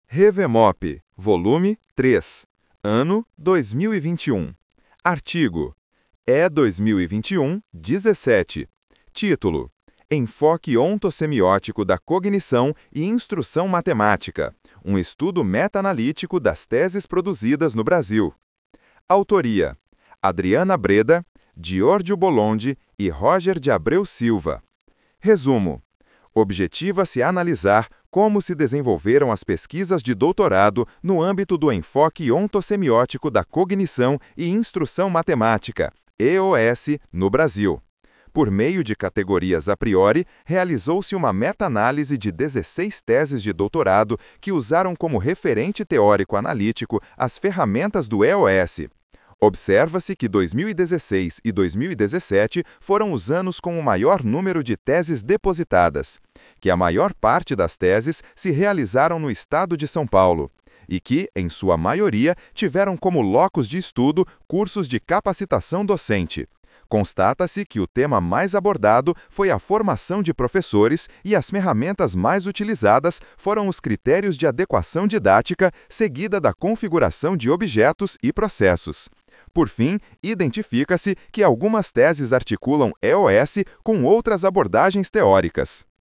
Revemop, volume 3, ano 2021. Artigo: E 2021, 17. Título: Enfoque ontosemiótico da cognição e instrução matemática. Um estudo meta-analítico das teses produzidas no Brasil. Autoria: Adriana Breda, Giorgio Bolonde e Roger de Abreu Silva. Resumo: objetiva-se analisar como se desenvolveram as pesquisas de doutorado no âmbito do enfoque ontosemiótico da cognição e instrução matemática, EOS, no Brasil. Por meio de categorias a priori, realizou-se uma meta-análise de 16 teses de doutorado que usaram como referente teórico-analítico as ferramentas do EOS. Observa-se que 2016 e 2017 foram os anos com o maior número de teses depositadas, que a maior parte das teses se realizaram no estado de São Paulo, e que, em sua maioria, tiveram como locus de estudo cursos de capacitação docente. Constata-se que o tema mais abordado foi a formação de professores e as ferramentas mais utilizadas foram os critérios de adequação didática, seguida da configuração de objetos e processos. Por fim, identifica-se que algumas teses articulam EOS com outras abordagens teóricas.